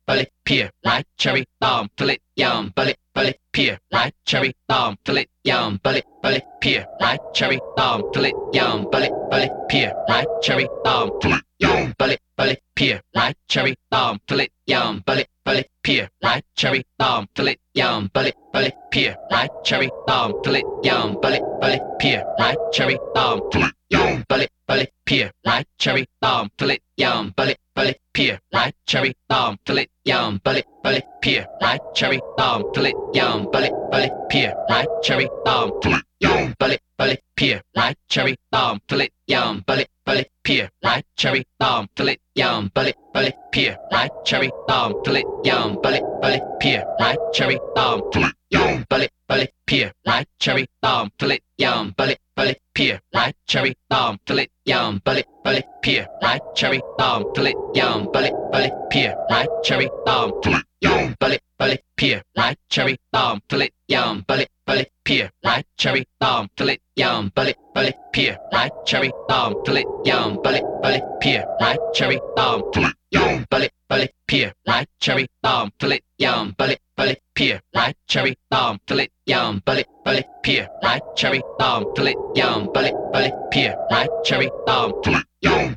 bullet, pear, ripe, cherry, bomb, bullet, yum, bullet, pear, ripe, cherry, bomb, bullet, yum, bullet, pear, ripe, cherry, bomb, bullet, yum, bullet, pear, ripe, cherry, bomb, bullet, yum, bullet, pear, ripe, cherry, bomb, bullet, yum, bullet, pear, ripe, cherry, bomb, bullet, yum, bullet, pear, ripe, cherry, bomb, bullet, yum, bullet, pear, ripe, cherry, bomb, bullet, yum, bullet, pear, ripe, cherry, bomb, bullet, yum, bullet, pear, ripe, cherry, bomb, bullet, yum, bullet, pear, ripe, cherry, bomb, bullet, yum, bullet, pear, ripe, cherry, bomb, bullet, yum, bullet, pear, ripe, cherry, bomb, bullet, yum, bullet, pear, ripe, cherry, bomb, bullet, yum, bullet, pear, ripe, cherry, bomb, bullet, yum, bullet, pear, ripe, cherry, bomb, bullet, yum, bullet, pear, ripe, cherry, bomb, bullet, yum, bullet, pear, ripe, cherry, bomb, bullet, yum, bullet, pear, ripe, cherry, bomb, bullet, yum, bullet, pear, ripe, cherry, bomb, bullet, yum, bullet, pear, ripe, cherry, bomb, bullet, yum, bullet, pear, ripe, cherry, bomb, bullet, yum, bullet, pear, ripe, cherry, bomb, bullet, yum, bullet, pear, ripe, cherry, bomb, bullet, yum, bullet, pear, ripe, cherry, bomb, bullet, yum, bullet, pear, ripe, cherry, bomb, bullet, yum, bullet, pear, ripe, cherry, bomb, bullet, yum, bullet, pear, ripe, cherry, bomb, bullet, yum.